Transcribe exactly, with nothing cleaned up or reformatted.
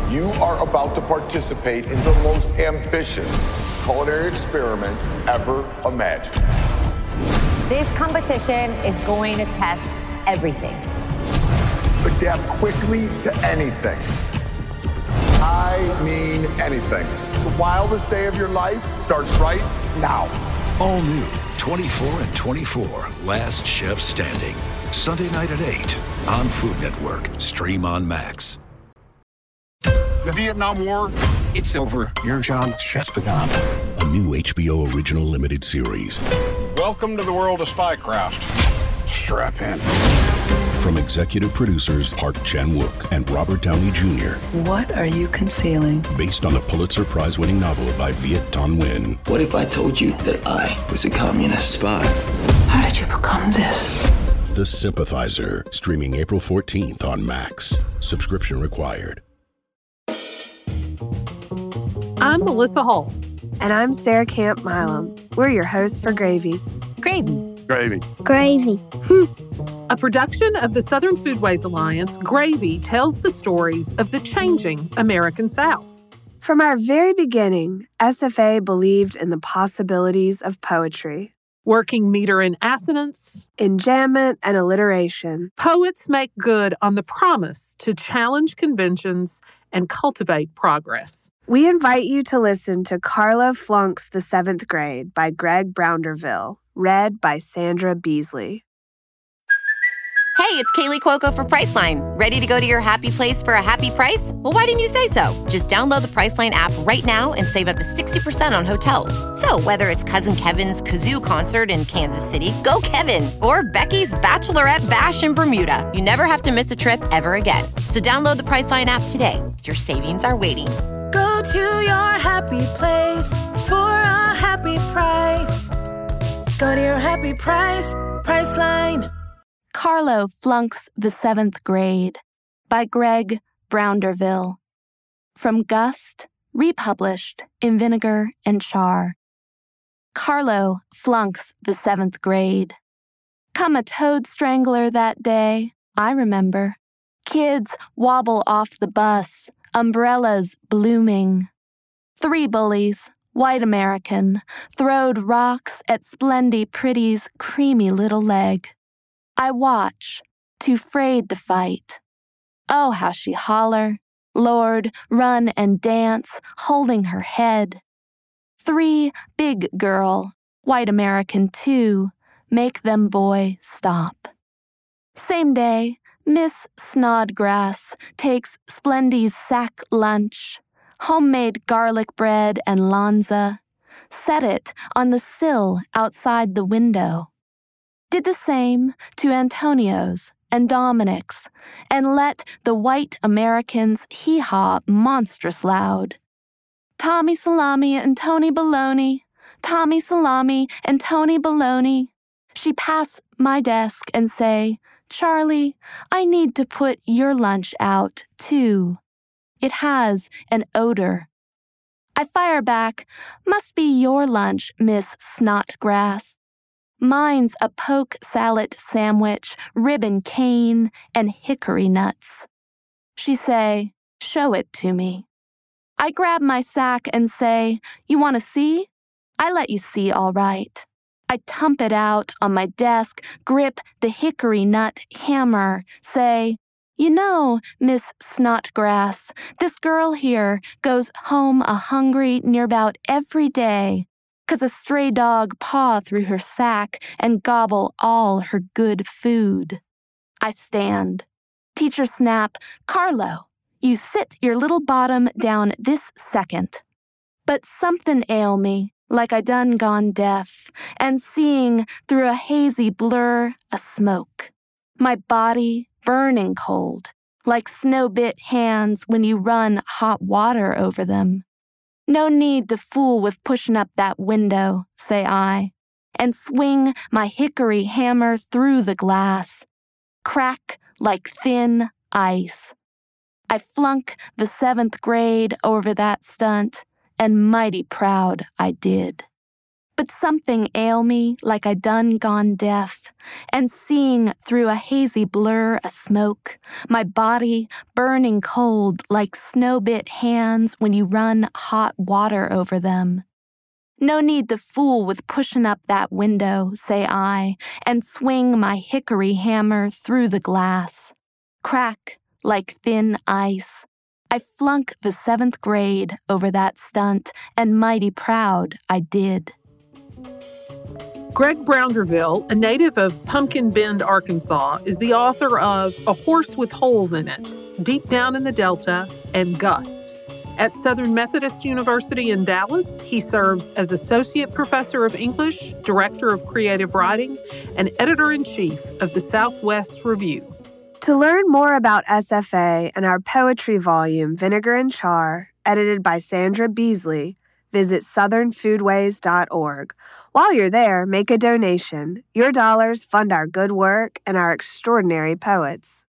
You are about to participate in the most ambitious culinary experiment ever imagined. This competition is going to test everything. Adapt quickly to anything. I mean anything. The wildest day of your life starts right now. All new, twenty-four and twenty-four, Last Chef Standing. Sunday night at eight on Food Network. Stream on Max. The Vietnam War, it's over. Your job just begun. A new H B O original limited series. Welcome to the world of spycraft. Strap in. From executive producers Park Chan-wook and Robert Downey Junior What are you concealing? Based on the Pulitzer Prize-winning novel by Viet Thanh Nguyen. What if I told you that I was a communist spy? How did you become this? The Sympathizer, streaming April fourteenth on Max. Subscription required. I'm Melissa Hull. And I'm Sarah Camp Milam. We're your hosts for Gravy. Gravy. Gravy. Gravy. A production of the Southern Foodways Alliance, Gravy tells the stories of the changing American South. From our very beginning, S F A believed in the possibilities of poetry. Working meter and assonance, enjambment and alliteration, poets make good on the promise to challenge conventions and cultivate progress. We invite you to listen to Carla Flunks the Seventh Grade by Greg Brownderville, read by Sandra Beasley. Hey, it's Kaylee Cuoco for Priceline. Ready to go to your happy place for a happy price? Well, why didn't you say so? Just download the Priceline app right now and save up to sixty percent on hotels. So whether it's Cousin Kevin's Kazoo Concert in Kansas City, go Kevin, or Becky's Bachelorette Bash in Bermuda, you never have to miss a trip ever again. So download the Priceline app today. Your savings are waiting. Go to your happy place for a happy price. Go to your happy price, Priceline. Carlo Flunks the Seventh Grade by Greg Brownderville. From Gust, republished in Vinegar and Char. Carlo flunks the seventh grade. Come a toad strangler that day, I remember. Kids wobble off the bus, umbrellas blooming. Three bullies, white American, throwed rocks at Splendy Pretty's creamy little leg. I watch, too fraid to fight. Oh, how she holler, Lord, run and dance, holding her head. Three big girl, white American too, make them boy stop. Same day, Miss Snodgrass takes Splendy's sack lunch, homemade garlic bread and lanza, set it on the sill outside the window. Did the same to Antonio's and Dominic's, and let the white Americans hee-haw monstrous loud. Tommy Salami and Tony Baloney, Tommy Salami and Tony Baloney. She pass my desk and say, Charlie, I need to put your lunch out, too. It has an odor. I fire back, must be your lunch, Miss Snodgrass. Mine's a poke salad sandwich, ribbon cane, and hickory nuts. She say, show it to me. I grab my sack and say, you want to see? I let you see all right. I tump it out on my desk, grip the hickory nut hammer, say, you know, Miss Snodgrass, this girl here goes home a-hungry near about every day, 'cause a stray dog paw through her sack and gobble all her good food. I stand. Teacher snap, Carlo, you sit your little bottom down this second. But something ail me, like I done gone deaf, and seeing through a hazy blur a smoke. My body burning cold, like snow-bit hands when you run hot water over them. No need to fool with pushing up that window, say I, and swing my hickory hammer through the glass. Crack like thin ice. I flunk the seventh grade over that stunt, and mighty proud I did. But something ail me like I done gone deaf, and seeing through a hazy blur of smoke, my body burning cold like snow-bit hands when you run hot water over them. No need to fool with pushing up that window, say I, and swing my hickory hammer through the glass. Crack like thin ice. I flunk the seventh grade over that stunt, and mighty proud I did. Greg Brownderville, a native of Pumpkin Bend, Arkansas, is the author of A Horse with Holes in It, Deep Down in the Delta, and Gust. At Southern Methodist University in Dallas, he serves as Associate Professor of English, Director of Creative Writing, and Editor-in-Chief of the Southwest Review. To learn more about S F A and our poetry volume, Vinegar and Char, edited by Sandra Beasley, visit southern foodways dot org. While you're there, make a donation. Your dollars fund our good work and our extraordinary poets.